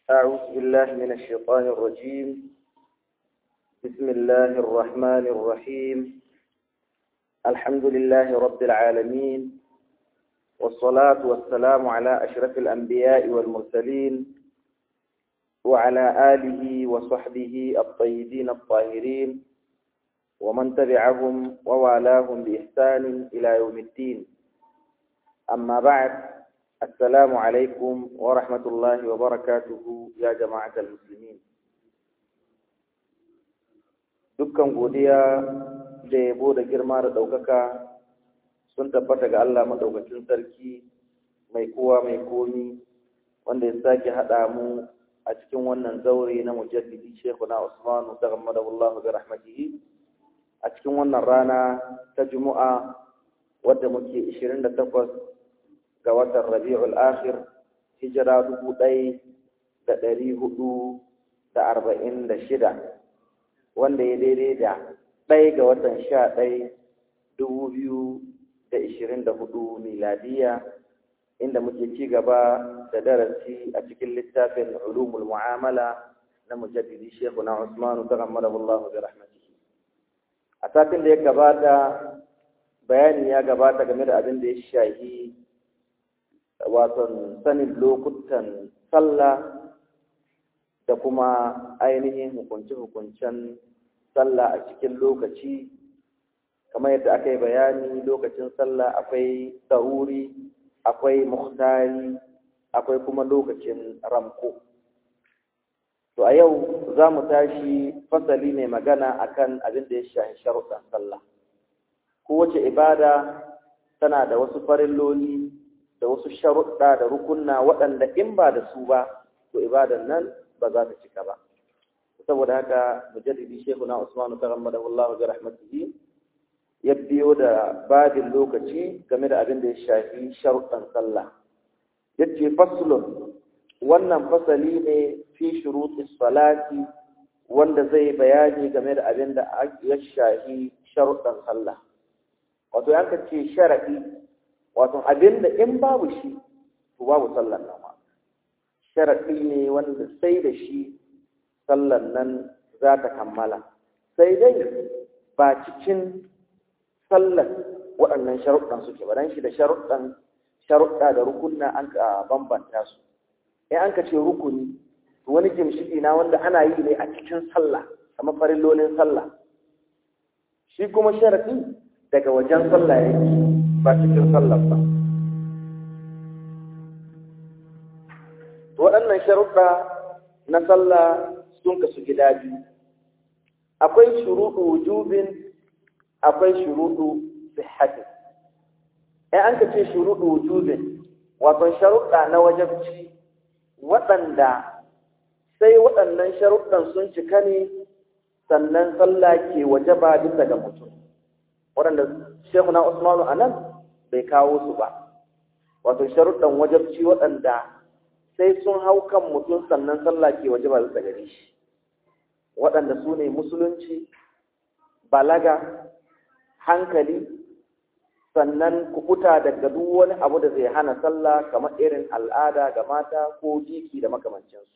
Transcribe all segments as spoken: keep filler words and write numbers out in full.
أعوذ بالله من الشيطان الرجيم. بسم الله الرحمن الرحيم. الحمد لله رب العالمين، والصلاة والسلام على أشرف الأنبياء والمرسلين وعلى آله وصحبه الطيبين الطاهرين ومن تبعهم ووالاهم بإحسان إلى يوم الدين. أما بعد، السلام عليكم ورحمة الله وبركاته يا جماعة المسلمين. dukkan godiya da yabo da girma da ɗaukaka sun tabbata ga Allah maɗaukacin sarki mai kowa mai komi, wanda ya sake haɗa mu a cikin wannan zaure na mujaddidi Sheikhuna Usmanu taghammadahullahu bi rahmatihi a cikin wannan rana ta Juma'a wadda muke ishirin da takwas ga watan Rabi'ul Akhir, hijira dubu ɗaya da ɗari hudu da arba'in da shida, wanda ya daidai da ɗaya ga watan sha ɗaya dubu biyu da ishirin da hudu miladiya, inda muke ci gaba da darasi a cikin littafin ulumul mu'amala na mujaddidi Sheikhuna Usmanu taghammadahullahu bi rahmatihi. A satin da ya gabata bayani ya gabata game da abin da ya shahi wato sanin lokutan sallah da kuma ainihin hukunce-hukuncen sallah a cikin lokaci, kamar yadda aka yi bayani. Lokacin sallah akwai daruri, akwai muhtari, akwai kuma lokacin ramko. To a yau za mu tashi fasali mai magana akan abin da ya shahi sharuɗan sallah. Kowace ibada tana da wasu farilloli da wasu sharuɗa da rukunna waɗanda in ba da su ba to ibadan nan ba za ta cika ba. Saboda haka mujaddidi Sheikhuna Usmanu taghammadahullahu bi rahmatihi ya biyo da babin lokaci game da abin da ya shafi sharuɗan sallah. Yace faslun, wannan fasali ne fi shurutis salati, wanda zai bayani game da abin da ya shafi sharuɗan sallah. Wato yanka ce sharadi, wato abin da in babu shi to babu sallan nan ma. Sharadi ne wanda sai da shi sallan nan za ta kammala, sai dai ba cikin sallan waɗannan sharuɗan suke ba, dan shi da sharuɗan sharuɗa da rukunna an ka bambanta su. In an ka ce rukuni, to wani gimshiki na wanda ana yi ne a cikin sallah, kamar farillolin sallah. Shi kuma sharadi daga wajen sallah yake, ba cikin sallah ba. Waɗannan sharuɗa na sallah sun kasu gida biyu. Akwai shuruɗu wujubin, akwai shuruɗu sihhatin. In an ka ce shuruɗu wujubin, wato sharuɗa na wajabci waɗanda sai waɗannan sharuɗan sun cika ne sannan sallah ke wajaba bisa ga mutum, waɗanda Sheikhuna Usmanu a nan bai kawo su ba. Wato sharuɗan wajabci waɗanda sai sun hau kan mutum sannan sallah ke wajaba bisa gare shi, waɗanda su ne musulunci, balaga, hankali, sannan kubuta daga duk wani abu da zai hana sallah, kamar irin al'ada ga mata ko jiki da makamancinsu.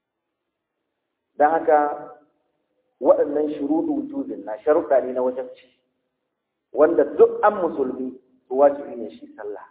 Don haka waɗannan shuruɗu wujubin na sharuɗa ne na wajabci, wanda duk an musulmi wajibi ne shi sallah.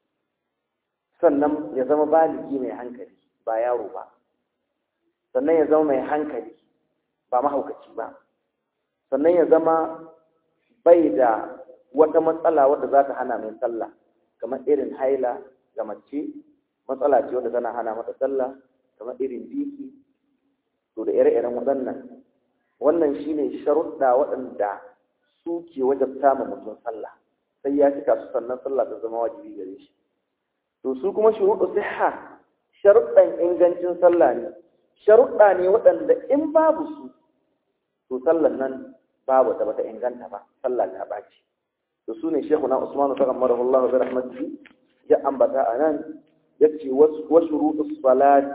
Sannan ya zama baligi mai hankali, ba yaro ba. Sannan ya zama mai hankali, ba mahaukaci ba. Sannan ya zama bai da wata matsala wadda za ta hana mai sallah, kamar irin haila ga mace, matsala ce wadda tana hana mata sallah, kamar irin biki, to da ire-iren waɗannan. Wannan shine sharuɗa waɗanda su ke wajabta ma mutum sallah, sai ya cika su sannan sallah ta zama wajibi gare shi. To su kuma shuruɗu sihha, sharuɗan ingancin sallah ne, sharuɗa ne waɗanda in babu su to sallan nan babu ta bata inganta ba, sallah ta baci. To su ne Sheikhuna Usmanu taghammadahullahu bi rahmatihi ya ambata anan, yace wa shuruɗus salati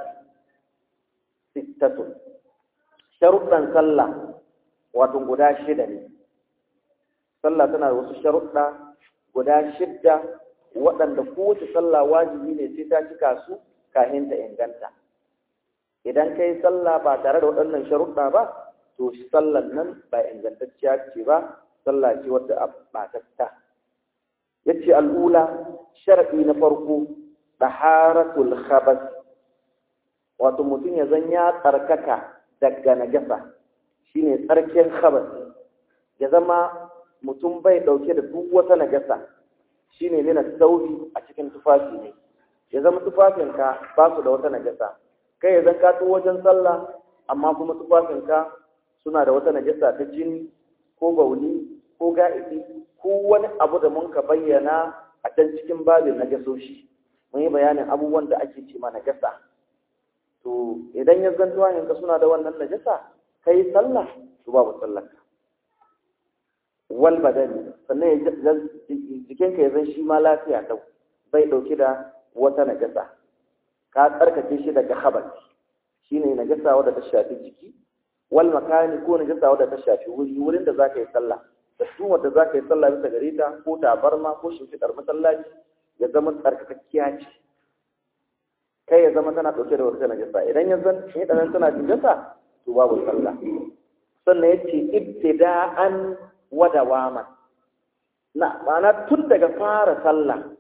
sittatun. Sharuɗan sallah wato guda shida ne. Sallah tana da wasu sharuɗa guda shidda waɗanda kowace sallah wajibi ne sai ta cika su kafin ta inganta. idan kai sallah ba tare da waɗannan sharuɗa ba to sallan nan ba ingantacciya ce ba, sallah ce wadda a ɓatatta. Yace al'ula shar'i na farko taharatul khabas, wato mutum ya zan ya tsarkaka daga najasa, shine tsarkin khabas, ya zama mutum bai dauke da duk wata najasa, shine ne na sauri a cikin tufafi ne, ya zama tufafinka ba su da wata najasa, kai ya zan ka to wajen sallah amma kuma tufafinka suna da wata najasa ta jini ko bauli ko ga'idi ko wani abu da mun ka bayyana a can cikin babin najasoshi, mun yi bayanin abubuwan da ake ce ma najasa. To idan ya zan tuwaninka suna da wannan najasa kai sallah to babu sallarka. Wal badani, sannan jikinka ya zan shi ma lafiya dau, bai dauki da wata najasa, ka tsarkake shi daga khabar, shine najasa wadda ta shafi jiki. Wal makani, ko najasa wadda ta shafi wuri, wurin da zaka yi sallah, da su wadda zaka yi sallah bisa gare ta, ko tabarma ko shimfidar masallaci ya zama tsarkakakkiya ce, kai ya zama tana dauke da wata najasa. Idan ya zan shi dan tana najasa to babu sallah. Sannan yace ibtida'an wa dawaman, na ma'ana tun daga fara sallah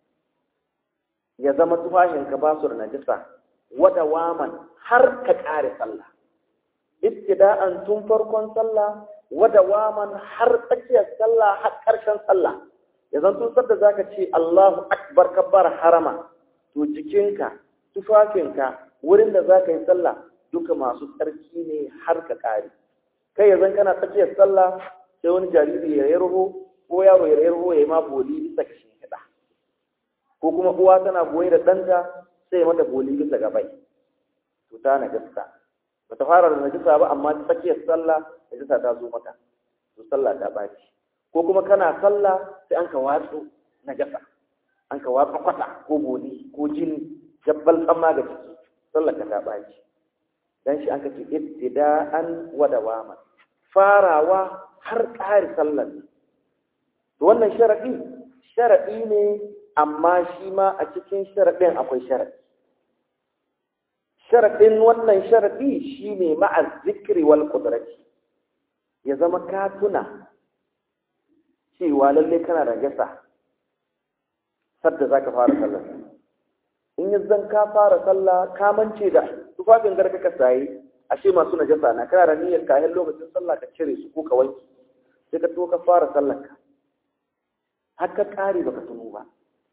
ya zama tufahinka ba su da najasa, wa dawaman har ka kare sallah. Ibtida'an tun farkon sallah, wa dawaman har tsakiyar sallah, har ƙarshen sallah. Yanzu tun sadda zaka ce Allahu akbar kabbar harama, to jikinka, tufafinka, wurin da zaka yi sallah duka masu tsarki ne har ka kare. Kai yanzu kana tsakiyar sallah sai wani jariri ya yarho ko yaro ya yarho ya yi ma boli bisa ga shimfiɗa, ko kuma uwa tana goye da ɗanta sai ya mata boli bisa ga bai, to ta najasa. Ba ta fara da najasa ba amma tsakiyar sallah najasa ta zo mata, to sallah ta baci. Ko kuma kana sallah sai an ka watsu najasa, an ka watsa kwata ko boli ko jini jabbal tsamma ga ciki, sallah ka ta baci. Dan shi an ka ce ibtida'an wa dawaman, farawa har ƙari sallar. To wannan sharadi sharadi ne, amma shi ma a cikin sharadin akwai sharadi. Sharadin wannan sharadi shine ma'a zikri wal qudrati, ya zama ka tuna cewa lalle kana da najasa sadda zaka fara sallah. In ya zan ka fara sallah ka mance da tufafin garka ka sayi, ashe masu najasa na, kana da niyyar kayan lokacin sallah ka cire su ko ka wanke, sai ka to ka fara sallar ka har ka kare baka tuno ba,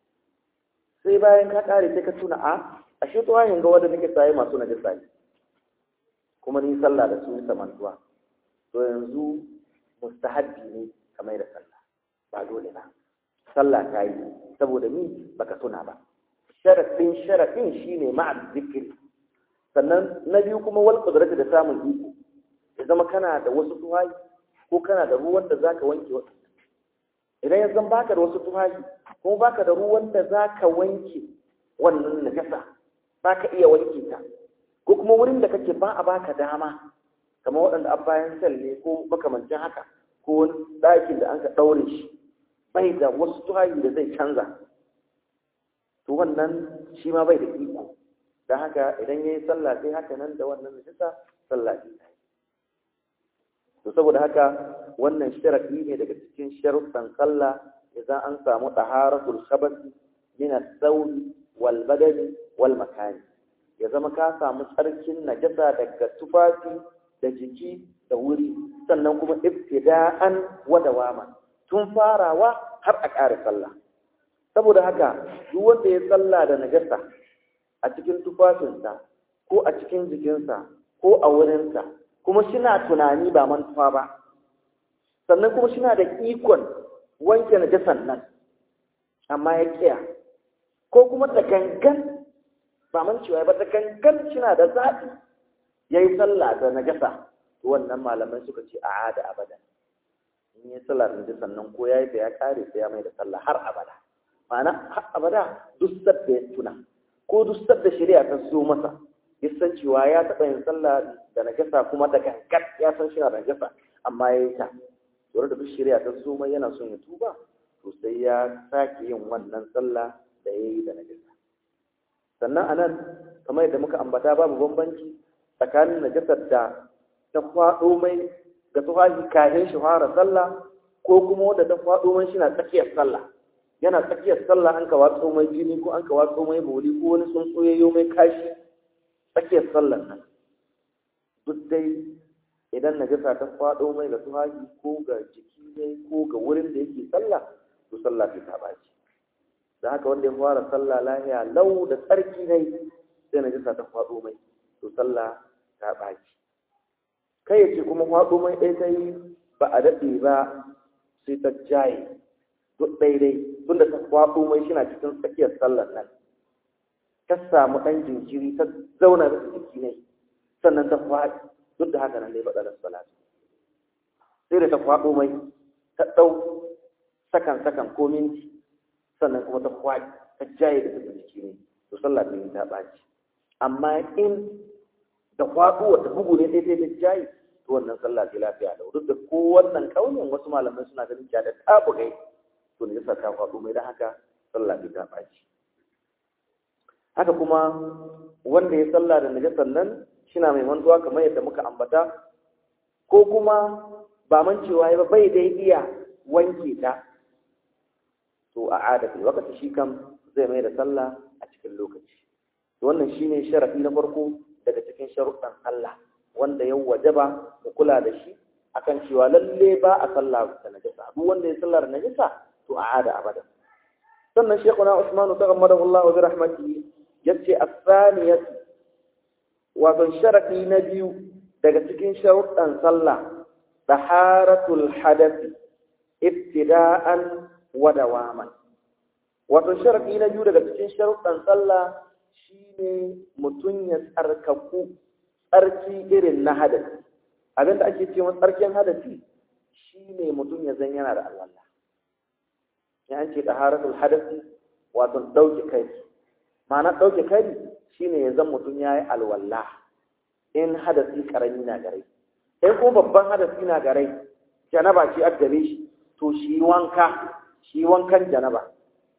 sai bayan ka kare sai ka tuna a ashe to hayin ga wanda nake sayi masu najasa ne, kuma ni sallah da su nisa mantuwa, to yanzu mustahabbi ne kamar da sallah, ba dole ba. Sallah ta yi saboda ni baka tuna ba. Sharadin sharadin shine ma'a zikri. Sannan na biyu kuma wal qudrati, da samun iko, ya zama kana da wasu tuhayi ko kana da ruwan da zaka wanke wasu. Idan ya zan baka da wasu tuhayi kuma baka da ruwan da zaka wanke wannan najasa, baka iya wanke ta, ko kuma wurin da kake ba a baka dama, kamar waɗanda an bayan sel ne ko makamancin haka, ko wani ɗakin da an ka ɗaure shi bai da wasu tuhayi da zai canza, to wannan shi ma bai da iko. Don haka idan ya yi sallah sai haka nan da wannan najasa, sallah ɗin ta yi. To saboda haka wannan sharaɗi ne daga cikin sharuɗan sallah, idan an samu taharatul khabasi min as-sawbi wal badani wal makani, ya zama ka samu tsarkin najasa daga tufafi da jiki da wuri, sannan kuma ibtida'an wa dawama, tun farawa har a ƙare sallah. Saboda haka duk wanda ya sallah da najasa a cikin tufafinsa ko a cikin jikinsa ko a wurinsa, kuma shina tunani ba mantuwa ba, sannan kuma shina da ikon wanke najasan nan amma ya kiya, ko kuma da gangan ba mancewa ba, da gangan shina da zaɓi ya yi sallah da najasa, wannan malamai suka ce a ada abada. In yi sallah da najasan nan ko ya yi da ya kare sai ya mai da sallah har abada. Ma'ana har abada duk sadda ya tuna ko duk sadda shari'a ta zo masa, ya san cewa ya taɓa yin sallah da najasa kuma da gangan ya san shi na najasa amma ya yi ta, tsoron da duk shari'a ta zo mai yana son ya tuba, to sai ya sake yin wannan sallah da ya yi da najasa. sannan anan kamar yadda muka ambata babu bambanci tsakanin najasar da ta faɗo mai ga tufafi kafin shi fara sallah ko kuma wanda ta faɗo mai shi na tsakiyar sallah yana tsakiyar sallah an ka watso mai jini ko an ka watso mai boli ko wani tsuntsu ya mai kashi tsakiyar sallar nan duk dai idan najasa ta faɗo mai ga tufafi ko ga jiki ne ko ga wurin da yake sallah to sallah ta ɓaci da haka wanda ya fara sallah lahiya lau da tsarki ne sai najasa ta faɗo mai to sallah ta ɓaci kai yace kuma faɗo mai ɗaya ta yi ba a daɗe ba sai ta jaye duk daidai tunda ta faɗo mai shi na cikin tsakiyar sallar nan ta samu ɗan jinkiri ta zauna da jiki ne sannan ta faɗi duk da haka nan dai faɗa da salatu sai da ta faɗo mai ta ɗau sakan sakan ko minti sannan kuma ta faɗi ta jaye da ta jiki ne to sallah ta yi ta ɓaci amma in da faɗuwa ta bugu ne daidai da jaye to wannan sallah ce lafiya da duk da ko wannan kaunin wasu malamai suna ganin cewa da ta bugai to ne yasa ta faɗo mai da haka sallah ce ta ɓaci haka kuma wanda ya sallah da najasar nan shina mai mantuwa kamar yadda muka ambata ko kuma ba mancewa ba bai dai iya wanke ta to a adafi wakati shi kam zai mai da sallah a cikin lokaci to wannan shine sharafi na farko daga cikin sharuɗan Allah wanda ya wajaba mu kula da shi akan cewa lalle ba a sallah da najasa duk wanda ya sallah da najasa to a ada abada sannan shekuna Usman taghammadahu Allah bi rahmatihi yace as-saniyatu wato sharafi na biyu daga cikin sharuɗan sallah taharatul hadath ibtida'an wa dawaman wato sharafi na biyu daga cikin sharuɗan sallah shine mutun ya tsarkaku tsarki irin na hadasi abinda ake cewa tsarkin hadasi shine mutun ya zan yana da alwala ya an ce taharatul hadasi wato dauke kai ma'ana dauke kai shine ya zan mutun yayi alwala in hadasi karami na gare in ko babban hadasi na gare janaba ce a gare shi to shi wanka shi wankan janaba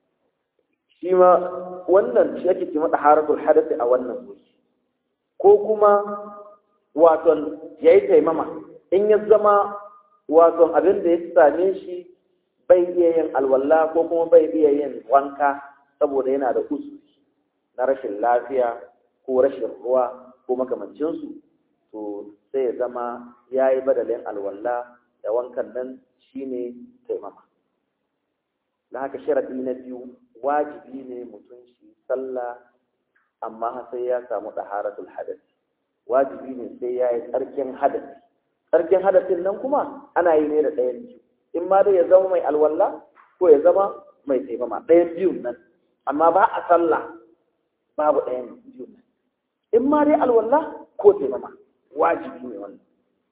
shi ma wannan shi ake cewa taharatul hadasi a wannan wuri ko kuma waton yayi taimama in ya zama waton abin da ya same shi bai iya yin alwala ko kuma bai iya yin wanka saboda yana da usuri na rashin lafiya ko rashin ruwa ko makamancinsu to sai ya zama ya yi badalin alwala da wankan nan shine taimama da haka sharaɗi na biyu wajibi ne mutum shi sallah amma sai ya samu taharatul hadath wajibi ne sai ya yi tsarkin hadasi tsarkin hadasin nan kuma ana yi ne da ɗayan biyu in ma dai ya zama mai alwala ko ya zama mai taimama ɗayan biyun nan amma ba a sallah babu ɗayan biyun nan in ma dai alwala ko taimama wajibi ne wannan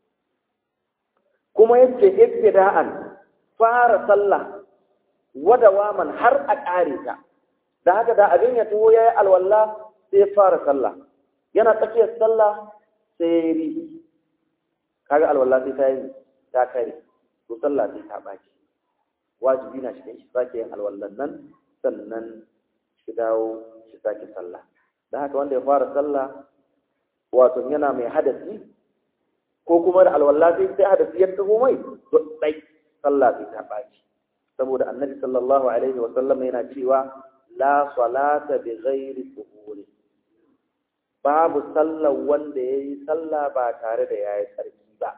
kuma yace ibtida'an fara sallah wadawaman har a ƙare ta da haka da abin ya tuwo yayi alwala sai fara sallah yana tsakiyar sallah sai ya yi kaga alwala sai ta yi ta kare to sallah sai ta baki wajibi na shi shi sake yin alwallan nan sannan shi dawo shi sake sallah da haka wanda ya fara sallah wato yana mai hadasi ko kuma da alwala sai sai hadasi ya taho mai to dai sallah sai ta baki saboda annabi sallallahu alaihi wa sallam yana cewa la salata bi ghairi tuhuri babu sallar wanda yayi sallah ba tare da yayi tsarki ba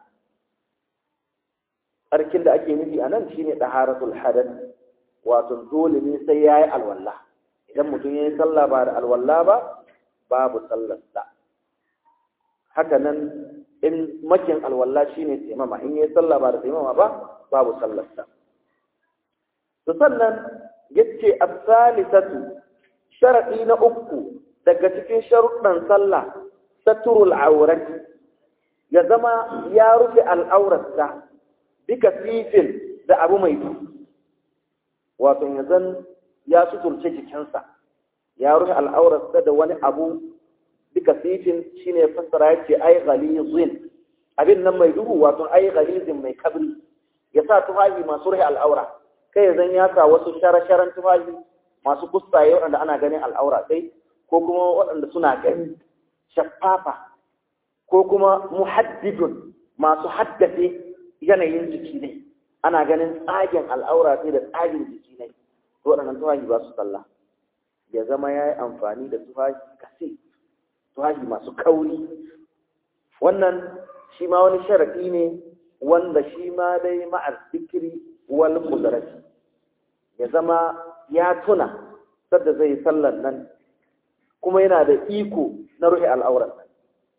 tsarkin da ake nufi anan shine taharatul hadath wato dole ne sai yayi alwala idan mutum yayi sallah ba da alwala ba babu sallar sa haka nan in makin alwala shine taimama in yayi sallah ba da taimama ba babu sallar sa to sannan yace as-salisatu sharadi na uku daga cikin sharuɗan sallah saturul aurati ya zama ya rufe al'aurarsa bika sifin da abu mai duhu wato ya zan ya suturce jikinsa ya rufe al'aurarsa da wani abu bika sifin shine fassara yace ai ghalizin abin nan mai duhu wato ai ghalizin mai kabri ya sa tufafi masu rufe al'aura kai zan ya sa wasu shara-sharan tufafi masu kustaye waɗanda ana ganin al'aura sai ko kuma waɗanda suna gani shaffafa ko kuma muhaddidun masu haddace yanayin jiki ne ana ganin tsagen al'aura sai da tsagen jiki ne to waɗannan tufafi ba su sallah ya zama ya yi amfani da tufafi kasi tufafi masu kauri wannan shi ma wani sharaɗi ne wanda shi ma dai ma'ar zikiri wal qudrati ya zama ya tuna sadda zai sallar nan kuma yana da iko na ruhi al'auran nan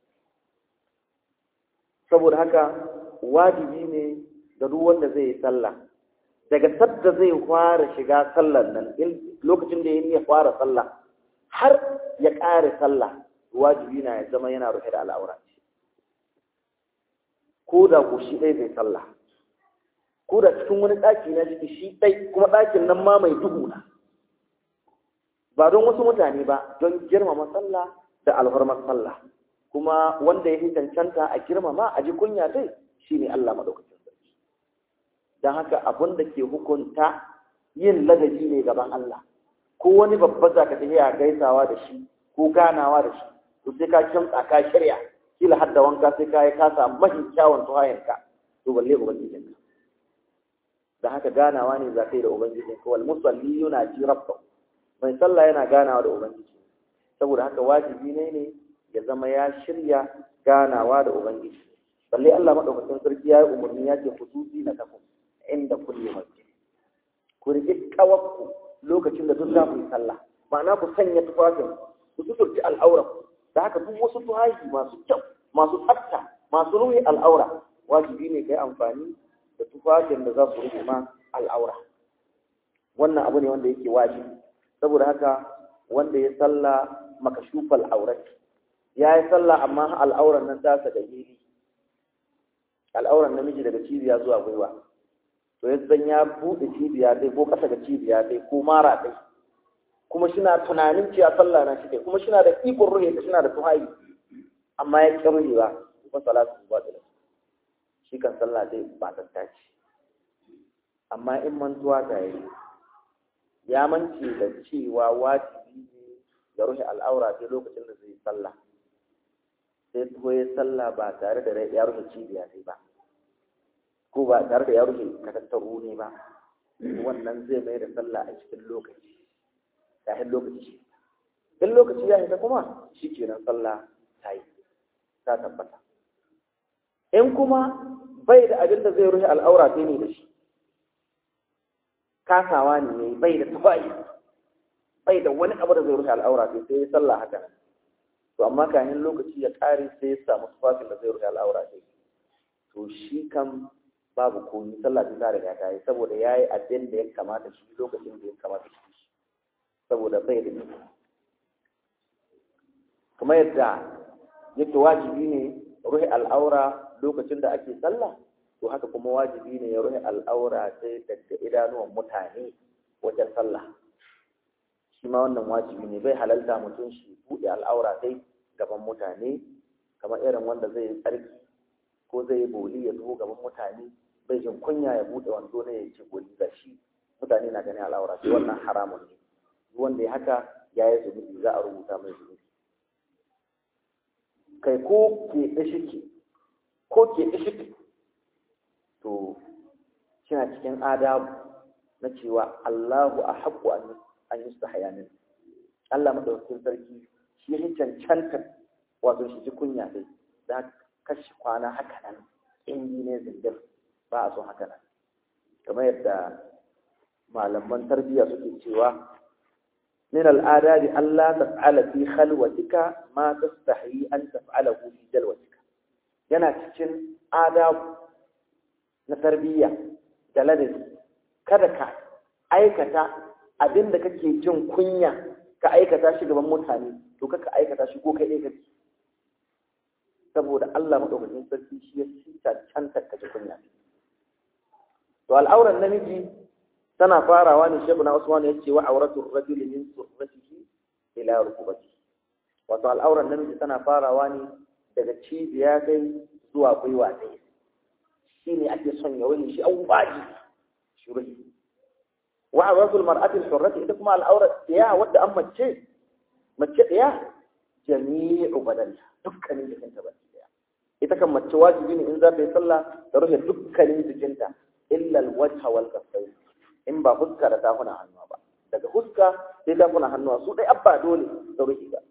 saboda haka wajibi ne da duk wanda zai yi sallah daga sadda zai fara shiga sallar nan lokacin da ya fara sallah har ya ƙare sallah wajibi na ya zama yana rufe da al'aura ko da ko shi ɗai zai sallah ko da cikin wani ɗaki na ciki shi ɗai kuma ɗakin nan ma mai duhu na ba don wasu mutane ba don girmama sallah da alhormar sallah kuma wanda ya fi cancanta a girmama a ji kunya dai shi ne Allah maɗaukacin sarki don haka abin da ke hukunta yin ladabi ne gaban Allah ko wani babba za ka tafiya gaisawa da shi ko ganawa da shi to sai ka kimtsa ka shirya kila har da wanka sai ka yi ka samu mahi kyawun tuhayenka to balle ubangijinka da haka ganawa ne za ka yi da ubangijinka wal musalli yana ji rabba mai sallah yana ganawa da ubangiji saboda haka wajibi ne ne ya zama ya shirya ganawa da ubangiji balle Allah madaukakin sarki ya yi umarni ya ce kutubi na tafu inda kulli masjid ku riƙi kawakku lokacin da duk za ku yi sallah ma'ana ku sanya tufafin ku suturci al'aura da haka duk wasu tuhahi masu kyau masu tsafta masu ruhi al'aura wajibi ne kai amfani da tufafin da za su rufe ma al'aura wannan abu ne wanda yake wajibi saboda haka wanda ya sallah makashufal aurat ya yi sallah amma al'auran nan ta da hili al'auran namiji daga cibiya zuwa gwiwa to yanzu ya buɗe cibiya dai ko ƙasa ga cibiya dai ko mara dai kuma shina tunanin cewa sallah na shi kai kuma shina da ikon ruhe da shina da tuhayi amma ya ƙi ruhe ba kuma salatu ba da shi kan sallah dai ba ta tace amma in mantuwa ta yi ya mance da cewa wajibi ne ya ruhe al'aura sai lokacin da zai sallah sai ko ya sallah ba tare da ya rufe cibiya sai ba ko ba tare da ya rufe katattaru ne ba wannan zai mai da sallah a cikin lokaci kafin lokaci in lokaci ya hita kuma shi kenan sallah ta yi ta tabbata in kuma bai da abin da zai rufe al'aura sai ne da shi kasawa ne bai da tufayi bai da wani abu da zai rufe al'aura sai sai ya sallah haka to amma kafin lokaci ya kare sai ya samu tufafin da zai rufe al'aura sai to shi kan babu komai sallah ta riga ta yi saboda yayi abin da ya kamata shi lokacin da ya kamata shi saboda bai da kuma yadda yake wajibi ne ruhi al'aura lokacin da ake sallah to haka kuma wajibi ne ya ruhi al'aura sai daga idanuwan mutane wajen sallah shi ma wannan wajibi ne bai halalta mutum shi buɗe al'aura sai gaban mutane kamar irin wanda zai yi tsarki ko zai yi boli ya zo gaban mutane bai jin kunya ya buɗe wando ne ya ce boli da shi mutane na ganin al'aura sai wannan haramun ne wanda ya haka ya yi zunubi za a rubuta mai zunubi kai ko ke ɗashiki ko ke ɗashiki to kina cikin adabu na cewa Allahu a haƙƙo an yi su hayanin Allah madaukakin sarki shi ya cancanta wato shi ji kunya dai za kashi kwana haka nan in ne zindir ba a so haka nan kamar yadda malaman tarbiyya suke cewa من الآداب ألا تفعل في خلوتك ما تستحي أن تفعله في جلوتك yana cikin adab na tarbiyya da ladabi kada ka aikata abin da kake jin kunya ka aikata shi gaban mutane to kaka aikata shi ko kai ɗaya kake saboda Allah madaukakin sarki shi ya cancanta ka ji kunya to al'auran namiji tana farawa ne Sheikh na Usman yace wa auratul rajuli min surratihi ila rukubatihi wato al'auran namiji tana farawa ne daga cibiya kai zuwa gwiwa ɗaya shine ake son ya wani shi an baji shuri wa auratul mar'ati surrati ita kuma al'aurat ya wadda an mace mace ɗaya jami'u badanta dukkanin jikinta baki ɗaya. Ita kan mace wajibi ne in za ta yi sallah ta rufe dukkanin jikinta illa alwajha wal kaffayn, in ba fuska da tafuna hannuwa ba. Daga fuska sai tafuna hannuwa su dai abba dole ta rufe ba.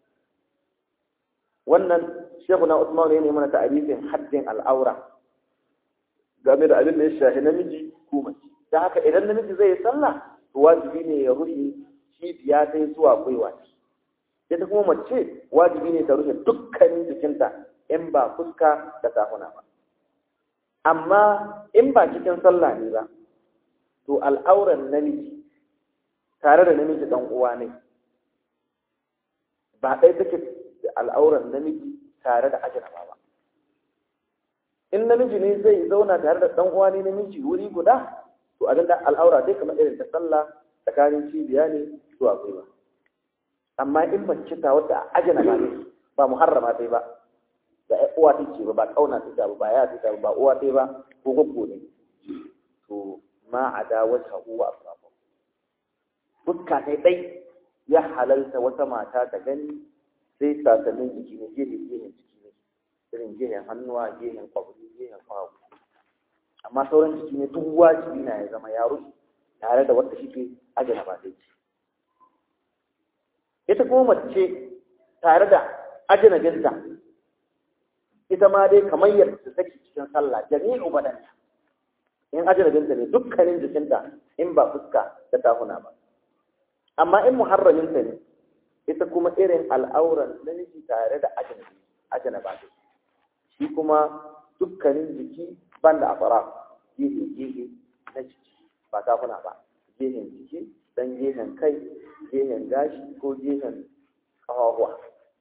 Wannan Shehu na Usman ne mana ta'arifin haddin al'aura game da abin da ya shahi namiji ko mace. Da haka idan namiji zai yi sallah to wajibi ne ya rufe cibiya ta zuwa gwiwa. Ita kuma mace wajibi ne ta rufe dukkanin jikinta in ba fuska da tafuna ba. Amma in ba cikin sallah ne ba, to al'auran namiji tare da namiji ɗan uwa ne ba ɗaya take da al'auran namiji tare da ajinaba ba. In namiji ne zai zauna tare da ɗan uwa ne namiji wuri guda, to abin da al'aura dai kamar irin ta sallah tsakanin cibiya ne zuwa gwiwa. Amma in mace ta wata ajinaba ne ba muharrama dai ba, da uwa ta ce ba ba kauna ta ba ba ya ta ba uwa ta ba ko goggo ne, to ma ada wata uwa asafa fuska sai dai ya halalta wata mata ta gani sai sasannin jiki ne gehe gehen jiki ne irin gehen hannuwa gehen kwabri gehen kwawo, amma sauran jiki ne duk wajibi na ya zama yaro tare da wata shi ajana ba sai ce. Ita kuma mace tare da ajana binta ita ma dai kamar yadda take cikin sallah jami'u badanta in ajnabinta ne dukkanin jikinta in ba fuska da tafuna ba. Amma in muharraminta ne ita kuma irin al'auran namiji tare da ajnabi ajnaba shi kuma dukkanin jiki banda afara gehe gehe na jiki ba tafuna ba, gehen jiki dan gehen kai gehen gashi ko gehen kafafuwa.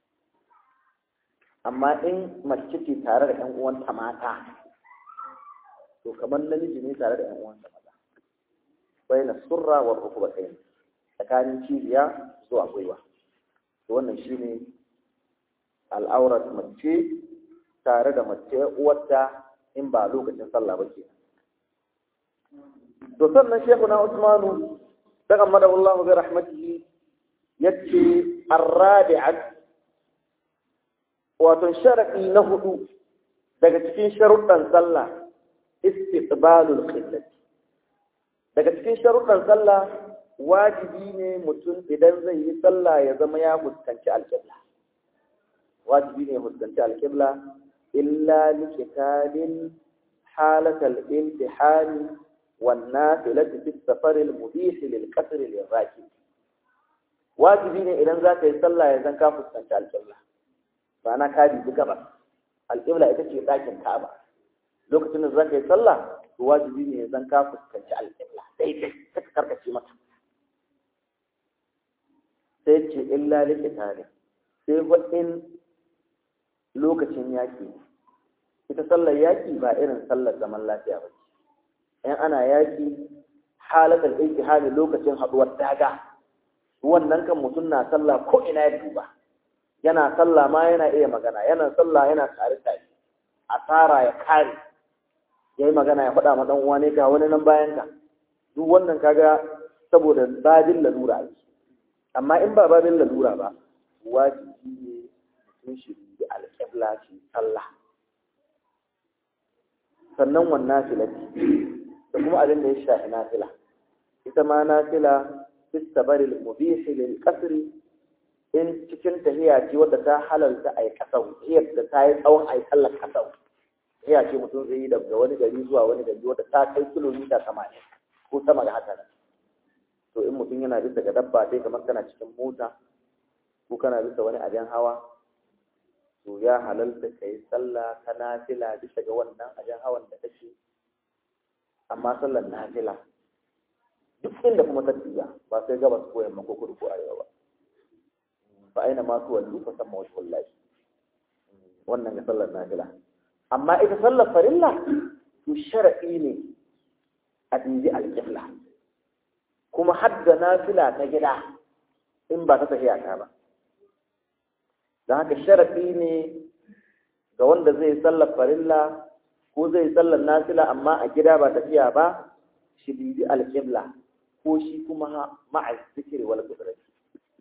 Amma in mace ce tare da ƴan uwanta mata to kamar namiji ne tare da ƴan uwanta maza baina surra wa rukbatayn tsakanin cibiya zuwa gwiwa. To wannan shine al'aurat mace tare da mace uwarta in ba lokacin sallah ba ke. To sannan Shehu na Usmanu daga madawallahu bi rahmatihi yace ar-rabi'at wato sharaɗi na hudu daga cikin sharuɗan sallah istiqbalul qiblat. Daga cikin sharuɗan sallah wajibi ne mutum idan zai yi sallah ya zama ya fuskanci alƙibla. Wajibi ne ya fuskanci alƙibla illa liqitalin halatal imtihani wan nafilati fi safar al mubih lil qasr lil rakib. Wajibi ne idan za ka yi sallah ya zan ka fuskanci alƙibla. Ba na ka dubi gabas, alƙibla ita ce ɗakin Ka'aba. Lokacin da za ka yi sallah, to wajibi ne ya zan ka fuskanci alƙibla daidai ka karkace mata. Sai ce illa liqitali, sai in lokacin yaƙi. Ita sallar yaƙi ba irin sallar zaman lafiya ba ce. In ana yaƙi halatar ijtihadi lokacin haɗuwar daga, wannan kan mutum na sallah ko ina ya duba. Yana sallah ma yana iya magana, yana sallah yana tare tare, asara ya kare, ya yi magana ya faɗa ma ɗan uwa ne ga wani nan bayan ka. Duk wannan kaga saboda babin lalura ake. Amma in ba babin lalura ba, wajibi ne mutum shi bi alƙibla shi sallah. Sannan wannan filati da kuma abin da ya shafi nafila. Ita ma nafila fi sabaril mubih lil qasri in cikin tahiya ce wadda ta halarta a yi kasau, tahiyar da ta yi tsawon a yi sallar kasau. Tahiya ce mutum zai yi daga wani gari zuwa wani gari wadda ta kai kilomita tamanin ko sama da haka nan. To in mutum yana bisa ga dabba sai kamar kana cikin mota ko kana bisa wani abin hawa, to ya halarta ka yi sallah ta nafila bisa ga wannan abin hawan da kake. Amma sallar nafila duk inda kuma ta tafiya ba sai gabas ko yamma ko kudu ko arewa ba. Fa aina ma tuwallu fa samma wajhullahi. Wannan ga sallar nafila. Amma ita sallar farilla to shar'i ne a dinji alqibla. Kuma hadda nafila ta gida in ba ta tafiya ta ba. Dan haka shar'i ne ga wanda zai sallar farilla ko zai sallar nafila amma a gida ba tafiya ba, shi dinji alqibla ko shi kuma ma'a zikri wal qudrati.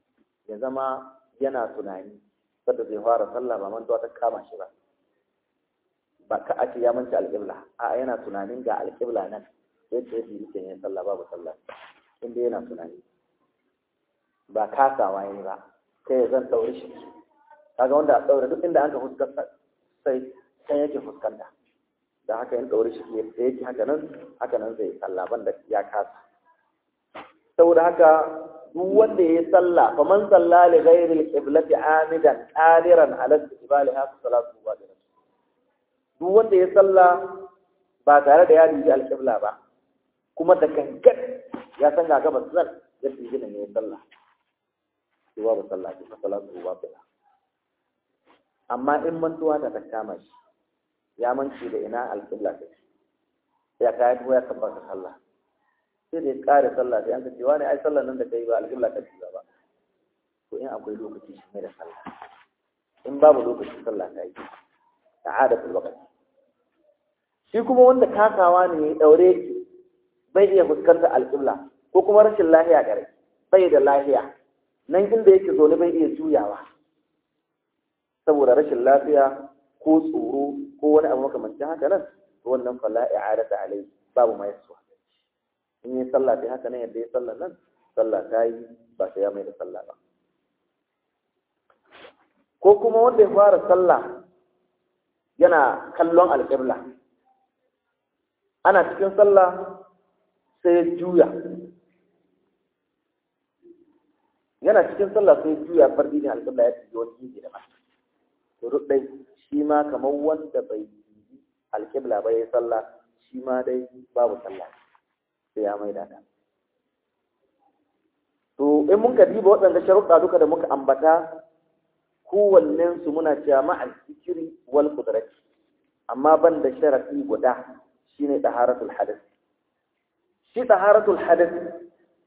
ya zama yana tunani sadda zai fara sallah ba mantuwa ta kama shi ba ba ka ake ya manta alƙibla a yana tunanin ga alƙibla nan sai ta yi bikin yin sallah babu sallah inda yana tunani ba kasawa yayi ba kai ya zan ɗaure shi kaga wanda a ɗaure duk inda an ka fuskanta sai sai yake fuskanta da haka yin ɗaure shi ke yake haka nan haka nan zai sallah banda ya kasa saboda haka duk wanda ya sallah fa man salla li ghairi al-qiblati amidan qadiran ala istiqbaliha fa salatu batila duk wanda ya sallah ba tare da ya dubi al-qibla ba kuma da kankan ya san ga gabas nan ya dubi ne ya sallah to ba sallah fa salatu batila amma in mantuwa ta kama shi ya manci da ina al-qibla take ya kai ya tabbata sallah sai da ya kare sallah sai an ka cewa ne ai sallar nan da kai ba alƙibla ka ci ba to in akwai lokaci shi ne da sallah in babu lokaci sallah ta yi ta'adatul waqti shi kuma wanda kasawa ne ya daure ki bai iya fuskantar alƙibla ko kuma rashin lahiya gare bai da lahiya nan inda yake zo ne bai iya juyawa saboda rashin lafiya ko tsoro ko wani abu makamancin haka nan to wannan fala i'adata alai babu mai suwa in yi sallah sai haka nan yadda ya sallah nan sallah ta yi ba sai ya mai da sallah ba ko kuma wanda ya fara sallah yana kallon alƙibla ana cikin sallah sai ya juya yana cikin sallah sai ya juya fardi ne alƙibla ya ci wani gidi da ba to duk dai shi ma kamar wanda bai yi alƙibla ba ya sallah shi ma dai babu sallah sai ya mai da ta to in mun ka diba waɗanda sharuɗa duka da muka ambata kowannen su muna cewa ma'al zikiri wal qudrati amma ban da sharafi guda shine taharatul hadath shi taharatul hadath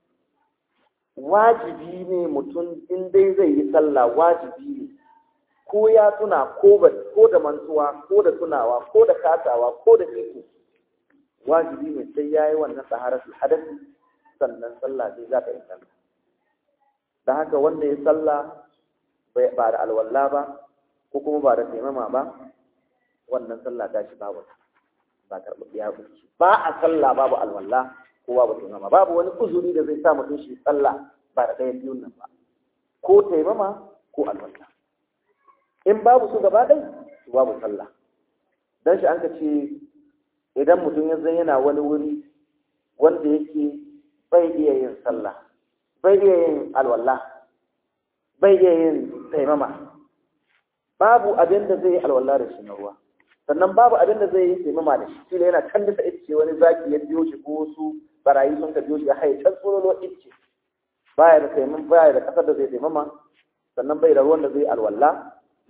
wajibi ne mutum in dai zai yi sallah wajibi ne ko ya tuna ko ba ko da mantuwa ko da tunawa ko da kasawa ko da iko wajibi ne sai yayi wannan taharatul hadath sannan sallah sai za ta yi sallah da haka wanda ya sallah ba da alwala ba ko kuma ba da taimama ba wannan sallah ta shi babu ba karɓi ya ba a sallah babu alwala ko babu taimama babu wani uzuri da zai sa mutum shi sallah ba da ɗaya biyun nan ba ko taimama ko alwala in babu su gaba ɗai su babu sallah dan shi an ka ce idan mutum ya zan yana wani wuri wanda yake bai iya yin sallah bai iya yin alwala bai iya yin taimama babu abin da zai yi alwala da shi na ruwa sannan babu abin da zai yi taimama da shi shi yana can bisa ice wani zaki ya biyo shi ko wasu barayi sun ka biyo shi ya haye can tsololo ice baya da taimama baya da kasar da zai taimama sannan bai da ruwan da zai yi alwala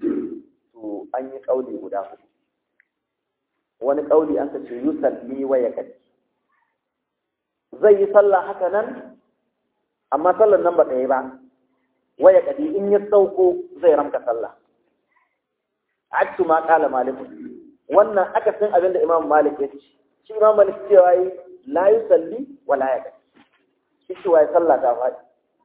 to an yi kauli guda hudu wani kauli an ka ce yusalli wa yakati zai yi sallah haka nan amma sallar nan ba ta yi ba waya kadi in ya sauko zai ramka sallah aksu ma kala malik wannan akasin abin da imam malik ya ce shi imam malik cewa yi la yusalli wa la yakadi shi cewa yi sallah ta faɗi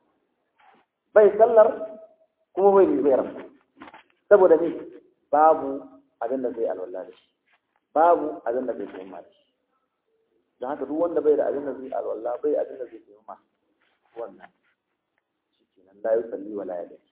bai sallar kuma bai bai ramka saboda ni babu abin da zai alwala da shi babu abin da zai taimaka da shi don haka duk wanda bai da abin da zai alwala bai abin da zai taimaka wannan la yusalli wa la yadaki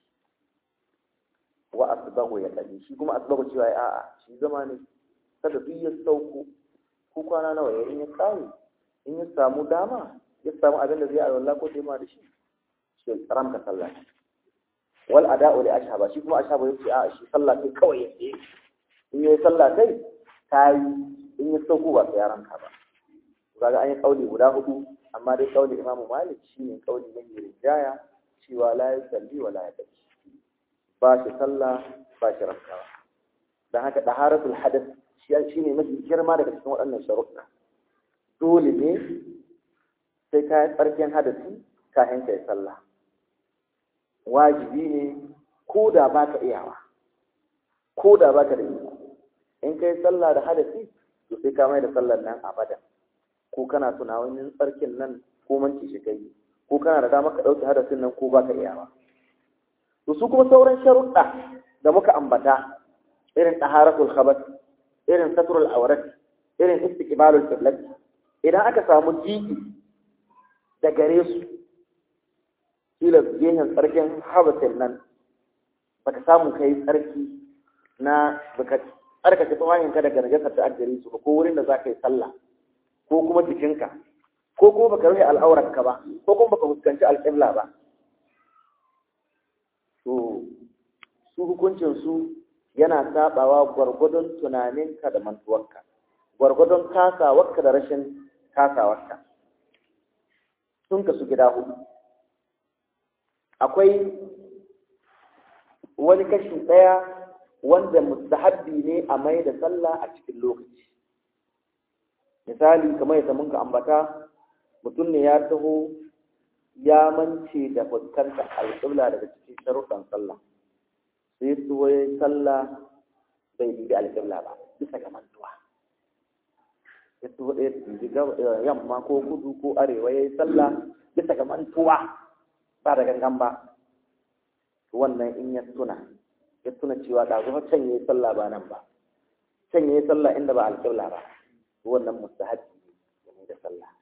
wa asbahu yadaki shi kuma asbahu cewa ai a'a shi zama ne kada duk ya sauko ko kwana nawa yayin ya kare in ya samu dama ya samu abin da zai alwala ko taimaka da shi shi ramka sallah wal ada'u li ashhaba shi kuma ashhaba yace a'a shi sallah kai kawai yake in yayi sallah kai tayi in ya sauko ba sai ya ranka ba kaga an yi kauli guda hudu amma dai kauli imamu malik shine kauli ne rijaya cewa la yusalli wa la yadaki ba shi sallah ba shi rankawa dan haka taharatul hadath shi shine mafi girma daga cikin waɗannan sharuɗa dole ne sai ka yi tsarkin hadasi kafin ka yi sallah wajibi ne ko da baka iyawa ko da baka da iko in ka yi sallah da hadasi to sai ka mai da sallar nan abada ko kana tunawan yin tsarkin nan ko manci shi kai ko kana da dama ka ɗauki hadasin nan ko baka iyawa to su kuma sauran sharuɗa da muka ambata irin taharatul khabath irin satrul awrat irin istiqbalul qiblat idan aka samu jiki da gare su kila gehen tsarkin habatin nan baka samu kai tsarki na baka tsarkake tawayenka daga najasar ta gare su ko wurin da za ka yi sallah ko kuma jikinka ko kuma baka rufe al'aurarka ba ko kuma baka fuskanci alƙibla ba to su hukuncin su yana sabawa gwargwadon tunaninka da mantuwarka gwargwadon kasawarka da rashin kasawarka sun kasu gida hudu akwai wani kashi ɗaya wanda mustahabbi ne a mai da sallah a cikin lokaci misali kamar yadda muka ambata mutum ne ya taho ya mance da fuskantar alƙibla daga cikin sharuɗan sallah sai tuwo ya yi sallah bai bibi alƙibla ba bisa ga mantuwa ya tuwo ɗaya bibi yamma ko kudu ko arewa ya yi sallah bisa ga mantuwa ba da gangan ba wannan in ya tuna ya tuna cewa ɗazu can ya yi sallah ba nan ba can ya yi sallah inda ba alƙibla ba wannan mustahabbi ne da sallah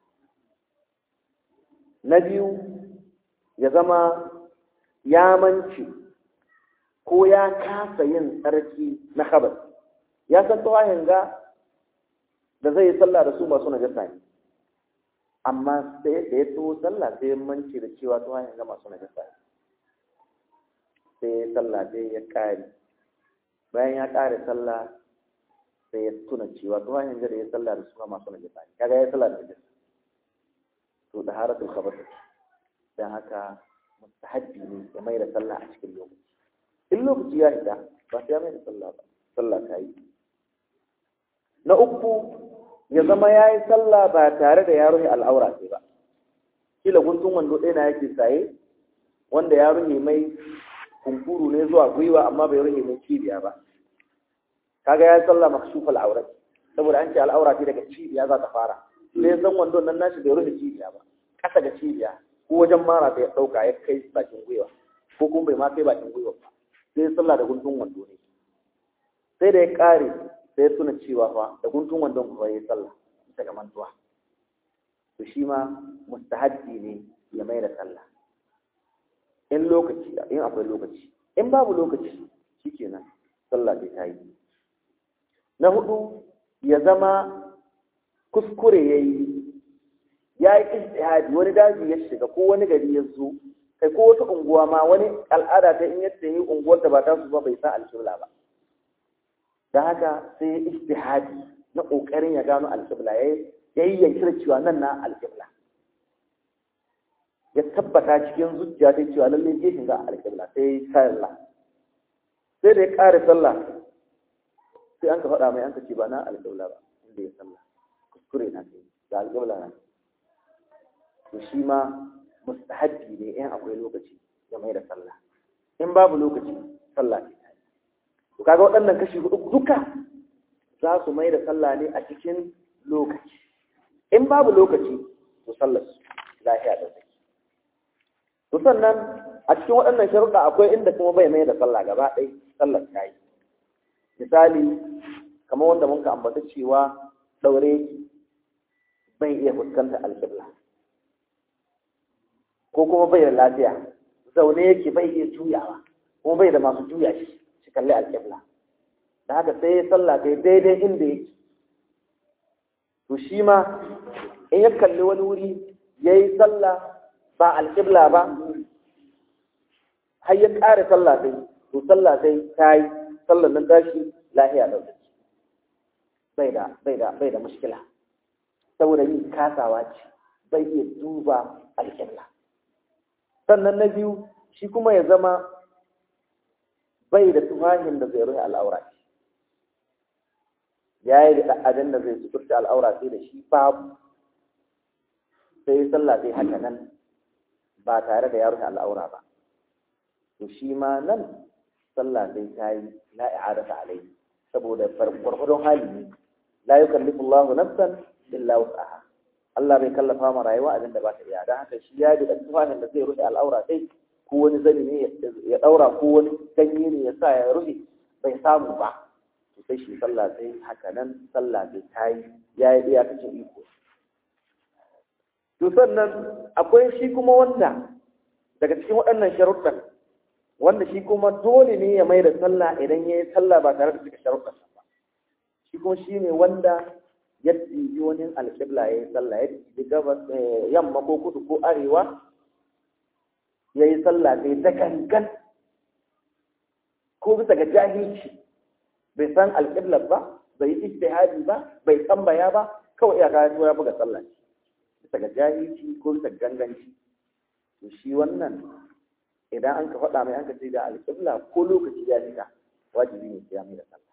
na biyu ya zama ya manci ko ya kasa yin tsarki na khabar ya san tawahin ga da zai yi sallah da su masu najasa ne amma sai da ya tuwo sallah sai ya manci da cewa tawahin ga masu najasa ne sai ya sallah sai ya ƙare bayan ya ƙare sallah sai ya tuna cewa tawahin ga da ya sallah da su masu najasa ne kaga ya sallah da najasa to da haratul khabar dan haka mustahabbi ne ya mai da sallah a cikin lokaci in lokaci ya hita ba sai ya mai da sallah ba sallah ta yi na uku ya zama ya yi sallah ba tare da ya rufe al'aura ce ba kila guntun wando ɗaya na yake saye wanda ya rufe mai kunkuru ne zuwa gwiwa amma bai rufe mai cibiya ba kaga ya yi sallah makshufal aura saboda an ce al'aura ce daga cibiya za ta fara sai san wandon nan nashi bai rufe cibiya ba ƙasa ga cibiya ko wajen mara da ya ɗauka ya kai bakin gwiwa ko kuma bai ma kai bakin gwiwa ba sai ya sallah da guntun wando ne sai da ya ƙare sai ya tuna cewa fa da guntun wandon kuma ya yi sallah bisa ga mantuwa to shi ma mustahabbi ne ya mai da sallah in lokaci in akwai lokaci in babu lokaci shikenan sallah bai ta yi na hudu ya zama kuskure ya yi ya yi ijtihadi wani daji ya shiga ko wani gari ya zo kai ko wata unguwa ma wani al'ada ta in yadda yi unguwar da ba ta su ba bai sa alƙibla ba da haka sai ya ijtihadi na ƙoƙarin ya gano alƙibla ya yi yanki da cewa nan na alƙibla ya tabbata cikin zuciya ta cewa lallai gefen ga alƙibla sai ya yi sallah sai da ya ƙare sallah sai an ka faɗa mai an ka ce ba na alƙibla ba inda ya sallah kuskure na kai da alƙibla na to shi ma mustahabbi ne in akwai lokaci ya mai da sallah in babu lokaci sallah ce to kaga waɗannan kashi hudu duka za su mai da sallah ne a cikin lokaci in babu lokaci to sallar su lafiya da take to sannan a cikin waɗannan sharuɗa akwai inda kuma bai mai da sallah gaba ɗaya sallar ta yi misali kamar wanda mun ka ambata cewa daure bai iya fuskantar alƙibla ko kuma bai da lafiya zaune yake bai iya juyawa kuma bai da masu juya shi shi kalli alƙibla da haka sai ya sallah kai daidai inda yake to shi ma in ya kalli wani wuri ya yi sallah ba alƙibla ba har ya ƙare sallah sai to sallah sai ta yi sallar nan tashi lahiya da bai da bai da bai da mushkila saboda yin kasawa ce bai iya duba alƙibla sannan na biyu shi kuma ya zama bai da tufahin da zai rufe al'aura ya yi da abin da zai suturta al'aura sai da shi babu sai sallah sai haka nan ba tare da ya rufe al'aura ba to shi ma nan sallah sai ta yi la i'adata alai saboda gwargwadon hali ne la yukallifu Allahu nafsan illa wus'aha Allah bai kallafa ma rayuwa abin da ba ta iya dan haka shi ya da tufafin da zai rufe al'aura sai ko wani zani ne ya daura ko wani ganye ne ya sa ya rufe bai samu ba to sai shi sallah sai haka nan sallah sai tayi yayi iyakacin iko. To sannan akwai shi kuma wanda daga cikin waɗannan sharuɗan wanda shi kuma dole ne ya mai da sallah idan ya yi sallah ba tare da cika sharuɗan ba. Shi kuma shi ne wanda ya ɗibi wani alƙibla ya yi sallah, ya ɗibi gabas yamma ko kudu ko arewa ya yi sallah sai da gangan ko bisa ga jahilci bai san alƙiblar ba, bai yi ijtihadi ba, bai tambaya ba, kawai iyaka ya buga sallah bisa ga jahilci ko bisa ganganci. To shi wannan idan an ka faɗa mai an ka ce da alƙibla ko lokaci ya fita wajibi ne ya mai da sallah.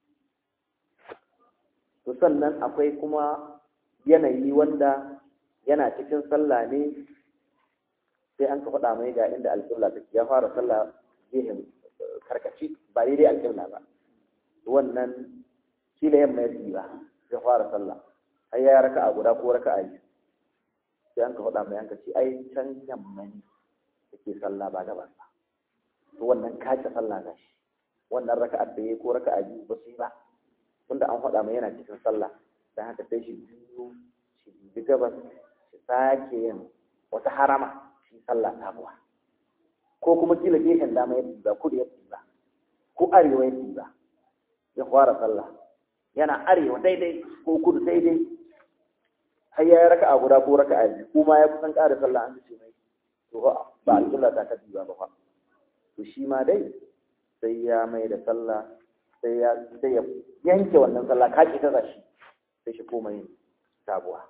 To sannan akwai kuma yanayi wanda yana cikin sallah ne sai an ka faɗa mai ga inda alƙibla take, ya fara sallah gehen karkaci ba daidai alƙibla ba, wannan shi da yamma ya ba ya fara sallah har ya raka a guda ko raka a biyu sai an ka faɗa mai an ka ce ai can yamma ne yake sallah ba gaban ba, to wannan kace sallah ga shi wannan raka'a da yayi ko raka'a biyu ba sai ba tunda an faɗa mai yana cikin sallah dan haka sai shi biyu shi bi gabas shi sake yin wata harama shi sallah sabuwa ko kuma kila gehen dama ya ba kudu ya ba ko arewa ya ba ya fara sallah yana arewa daidai ko kudu daidai har ya raka a guda ko raka a biyu kuma ya kusan ƙara sallah an ce mai to ba alƙibla ta ka biya ba fa to shi ma dai sai ya mai da sallah sai ya sai ya yanke wannan sallah ka ki ta shi sai shi koma yin sabuwa.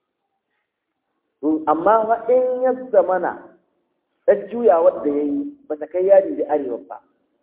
To amma fa in ya zamana ta juya wadda yayi ba ta kai yadi da arewa ba,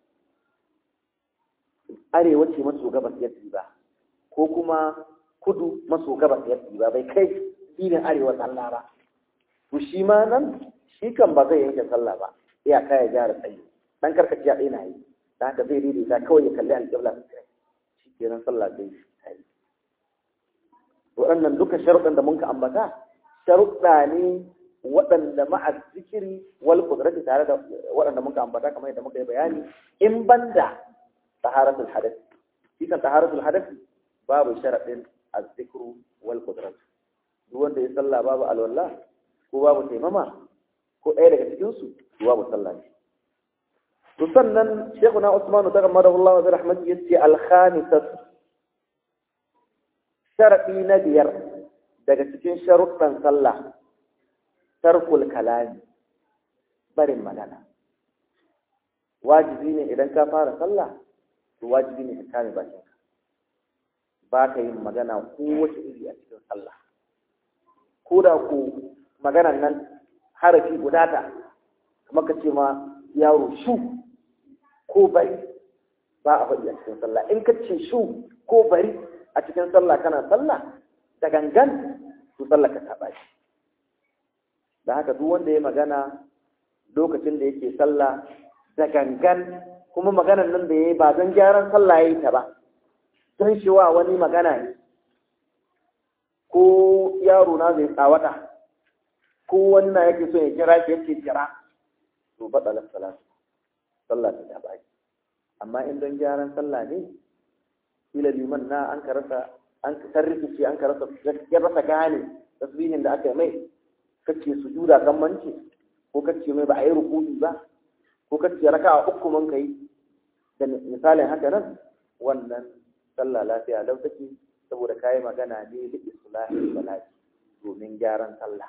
arewa ce maso gabas ya ba ko kuma kudu maso gabas ya ba bai kai filin arewa sallah ba, to shi ma nan shi kan ba zai yanke sallah ba, iyaka ya gyara tsayi dan karkaci ya daina yi da haka zai daidaita kawai ya kalli alƙibla shi kenan sallah zai yi. Waɗannan duka sharuɗan da mun ka ambata sharuɗa ne waɗanda ma'a zikiri wal qudrati tare da waɗanda mun ka ambata kamar yadda muka yi bayani in banda taharatul hadath. Shi kan taharatul hadath babu sharaɗin az-zikru wal qudrati. Duk wanda ya sallah babu alwala ko babu taimama ko ɗaya daga cikin su babu sallah ne. To sannan Sheikhuna Usman tagammadahu Allah bi rahmatihi yace al-khamisatu sharaɗi na biyar daga cikin sharuɗan sallah tarkul kalami barin magana. Wajibi ne idan ka fara sallah to wajibi ne ka kame bakinka, ba ka yin magana ko wace iri a cikin sallah, ko da ku maganan nan harafi guda ta kamar ka ce ma yaro shu ko bari ba a faɗi a cikin sallah. In ka ce shu ko bari a cikin sallah kana sallah da gangan to sallah ka taɓa shi. Da haka duk wanda ya magana lokacin da yake sallah da gangan kuma maganan nan da ya yi ba don gyaran sallah ya yi ta ba, don shi wa wani magana ne ko yaro na zai tsawata ko wani na yake so ya kira shi yake kira to baɗalar sallah sallah ta taɓa shi. Amma in don gyaran sallah ne kila liman na an ka rasa an ka sarrifi an ka rasa ya rasa gane tasbihin da aka yi mai, kace sujuda kan mance ko kace mai ba a yi ruku'i ba ko kace raka'a uku man kai da misalin haka nan, wannan sallah lafiya lau take saboda kai magana ne da islahi salati domin gyaran sallah.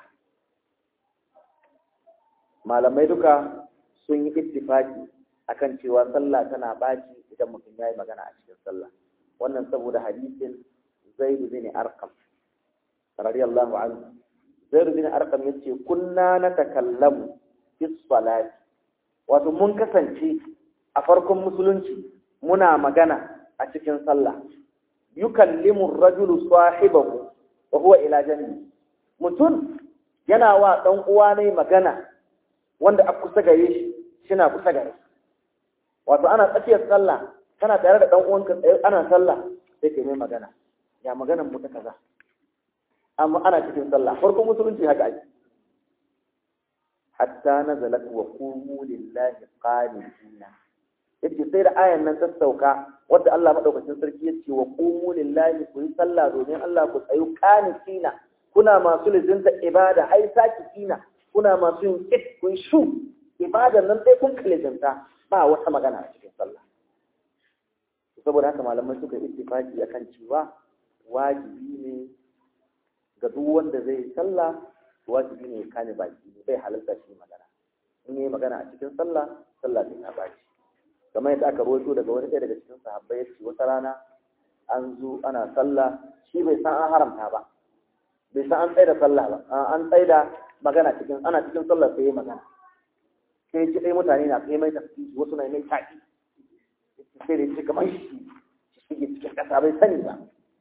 Malamai duka sun yi ittifaki akan cewa sallah tana baci idan mutum yayi magana a cikin sallah. Wannan saboda hadisin Zaid bin Arqam radiyallahu anhu. Zaid bin Arqam yace kunna natakallamu fi salati, wato mun kasance a farkon musulunci muna magana a cikin sallah. Yukallimu ar-rajulu sahibahu wa huwa ila janbi. Mutum yana wa dan uwa ne magana wanda a kusa gare shi shina kusa gare. Wato ana tsakiyar sallah kana tare da dan uwanka ana sallah sai kai mai magana, ya maganan mu ta kaza, amma ana cikin sallah. Farkon musulunci haka ake hatta nazalat wa qumu lillahi qanitina. Yace sai da ayan nan ta sauka wanda Allah madaukakin sarki yace wa qumu lillahi ku yi sallah domin Allah ku tsayu qanitina, kuna masu lizinta ibada ai sakina, kuna masu yin kit kun shu ibadan nan sai kun kalizinta ba wata magana a cikin sallah. Saboda haka malamai suka ittifaki akan cewa wajibi ne ga duk wanda zai yi sallah, wajibi ne ya kame baki ne bai halarta shi magana. In yi magana a cikin sallah, sallah sai ta baci. Kamar yadda aka rawaito daga wani ɗaya daga cikin sahabbai yace wata rana an zo ana sallah, shi bai san an haramta ba, bai san an tsaida sallah ba, an tsaida magana cikin ana cikin sallah sai ya magana. Sai ji dai mutane na kai mai tafsiri, wasu na mai taki. Sai da shi kamar shi shi shige cikin ƙasa bai sani ba.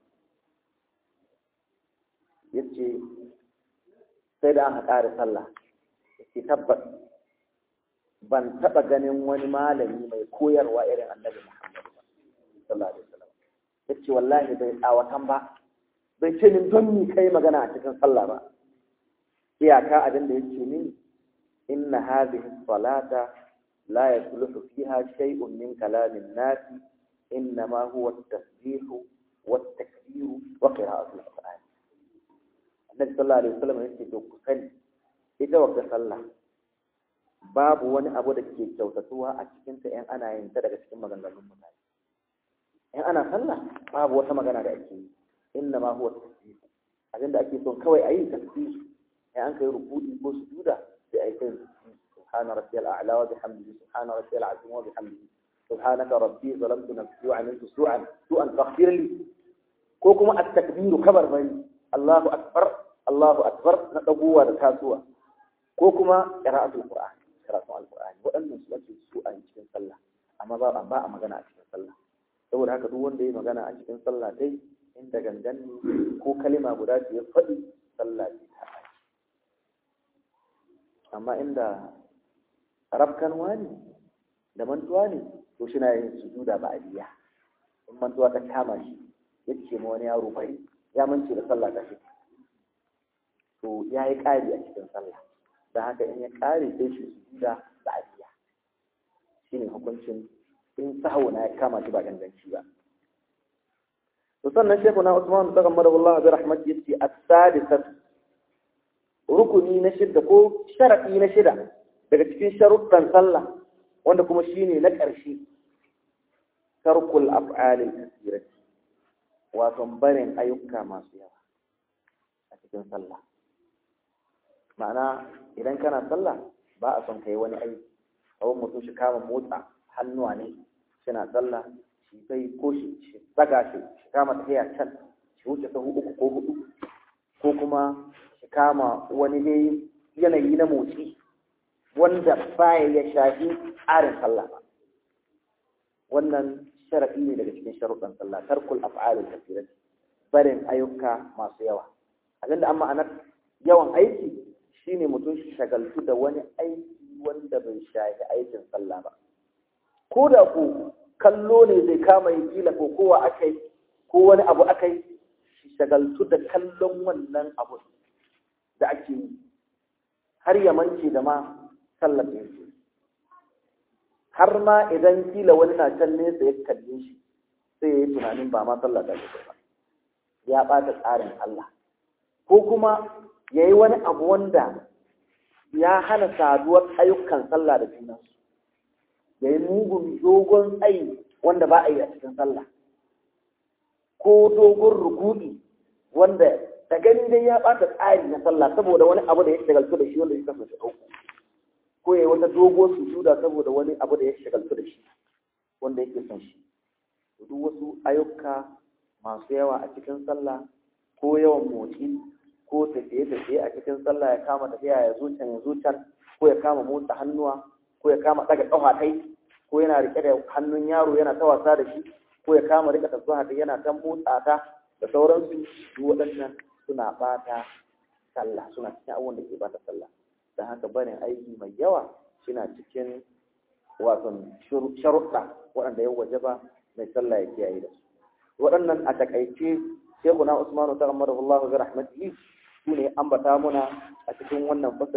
Yace sai da aka ƙara sallah, yace tabbas ban taɓa ganin wani malami mai koyarwa irin annabi Muhammad sallallahu alaihi wasallam. Yace wallahi bai tsawatan ba, bai ce min don ni kai magana a cikin sallah ba. Iyaka abin da yake ni inna hadhihi salata la yasluhu fiha shay'un min kalamin nas, innama huwa at-tasbih wa at-takbir wa qira'atu al-Qur'an. Annabi sallallahu alaihi wasallam yace to ku sani ita wa sallah babu wani abu da ke kyautatuwa a cikin ta in ana yin ta daga cikin maganganun mutane. In ana sallah babu wata magana da ake yi, inna ma huwa tasbih. Abin da ake son kawai ayi tasbih. In an kai ruku'i ko sujuda sai ayi kai subhana rabbiyal a'la wa bihamdihi subhana rabbiyal azim wa bihamdihi subhanaka rabbi zalamtu nafsi wa amiltu su'an su'an faghfir li. Ko kuma at-takbir kabar bari Allahu akbar Allahu akbar na dagowa da kasuwa. Ko kuma qira'atul qur'an karatun alqur'ani. Waɗannan su ake su a cikin sallah, amma ba ba a magana a cikin sallah. Saboda haka duk wanda ya magana a cikin sallah dai inda gangan ko kalima guda ce ya faɗi sallah ce ta ɓaci. Amma inda rafkanwa ne da mantuwa ne to shi na yin sujuda ba a biya. In mantuwa ta kama shi ya ce ma wani yaro bari ya mance da sallah ta shi, to ya yi ƙari a cikin sallah. Da haka in ya ƙare sai shi sujuda ba a biya. Shi ne hukuncin in sahawu na ya kama shi ba ganganci ba. To sannan shekuna Usman ta gammar Allah bi rahmat yace as-sadisat rukuni na shida ko sharadi na shida daga cikin sharuɗan sallah wanda kuma shine na ƙarshe tarkul af'al al-kathirati, wato barin ayyuka masu yawa a cikin sallah. Ma'ana idan kana sallah ba a son kai wani aiki, kawai mutum shi kama motsa hannuwa ne suna sallah, shi kai ko shi tsaga shi shi kama tafiya can shi wuce sahu uku ko hudu, ko kuma shi kama wani dai yanayi na motsi wanda baya ya shafi tsarin sallah ba. Wannan sharaɗi ne daga cikin sharuɗan sallah, tarkul af'alil kathirati, barin ayyuka masu yawa. Abinda an ma'anar yawan aiki shine mutum shi shagaltu da wani aiki wanda bai shafi aikin sallah ba. Ko da ku kallo ne zai kama yi kila ko kowa akai ko wani abu akai, shi shagaltu da kallon wannan abu da ake yi har ya mance da ma sallar da yake. Har ma idan kila wani na can nesa ya kalle shi sai ya yi tunanin ba ma sallar da yake ba, ya ɓata tsarin Allah. Ko kuma ya yi wani abu wanda ya hana saduwar ayyukan sallah da junansu, ya yi mugun dogon tsayi wanda ba a yi a cikin sallah, ko dogon rukuɗi wanda da gani dai ya ɓata tsari na sallah saboda wani abu da ya shagaltu da shi wanda ya kasa shi ɗauko, ko ya yi wata dogon sujuda saboda wani abu da ya shagaltu da shi wanda yake son shi. Duk wasu ayyuka masu yawa a cikin sallah, ko yawan motsi ko tafiye-tafiye a cikin sallah, ya kama tafiya ya zo can ya zo can, ko ya kama motsa hannuwa, ko ya kama daga ƙafatai, ko yana rike da hannun yaro yana ta wasa da shi, ko ya kama rika tasbaha yana ta motsa ta da sauransu. Duk waɗannan suna bata sallah, suna cikin abubuwan da ke bata sallah. Don haka barin aiki mai yawa suna cikin wato sharuɗa waɗanda ya wajaba mai sallah ya kiyaye da su. Waɗannan a takaice Shekuna Usmanu ta gammar Allah bi rahmatihi su ne ambata muna a cikin wannan fasali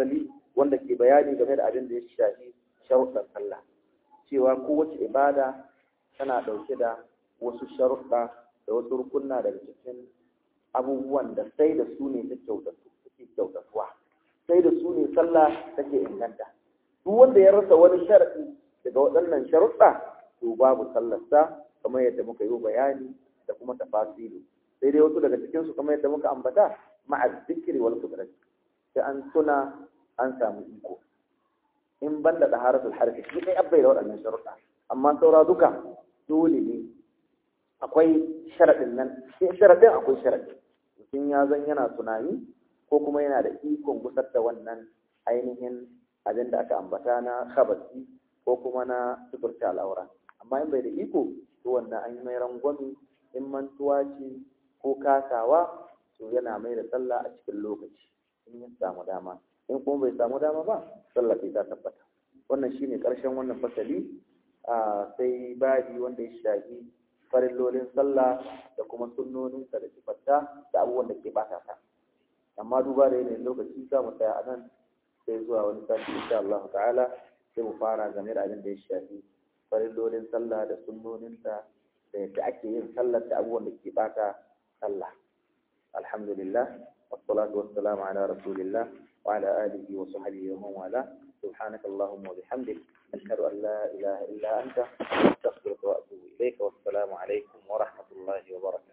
wanda ke bayani game da abin da ya shafi sharuɗan sallah cewa kowace ibada tana ɗauke da wasu sharuɗa da wasu rukunna daga cikin abubuwan da sai da su ne take kyautatuwa sai da su ne sallah take inganta duk wanda ya rasa wani sharaɗi daga waɗannan sharuɗa to babu sallarsa kamar yadda muka yi bayani da kuma tafasilu sai dai wasu daga cikin su kamar yadda muka ambata ma'a zikri wal qudrat sai an tuna an samu iko in banda taharatul harfi shi kai abbai da waɗannan sharuɗa amma saura duka dole ne akwai sharaɗin nan sai sharaɗin akwai sharaɗi mutum ya zan yana tunani ko kuma yana da ikon gusar da wannan ainihin abin da aka ambata na khabasi ko kuma na suturta al'aura amma in bai da iko to wannan an yi mai rangwami in mantuwa ce ko kasawa to yana mai da sallah a cikin lokaci in ya samu dama in kuma bai samu dama ba sallah sai ta tabbata wannan shine karshen wannan fasali a sai babi wanda ya shafi farillolin sallah da kuma sunnoninsa da sifarta da abubuwan da ke bata ta amma duba da yanayin lokaci za mu tsaya a nan sai zuwa wani sati insha Allah ta'ala sai mu fara game da abin da ya shafi farillolin sallah da sunnoninta da yadda ake yin sallar da abubuwan da ke bata sallah alhamdulillah wassalatu wassalamu ala rasulillah wa ala alihi wa sahbihi wa man wala سبحانك اللهم وبحمدك أشهد أن لا إله إلا أنت أستغفرك وأتوب إليك والسلام عليكم ورحمة الله وبركاته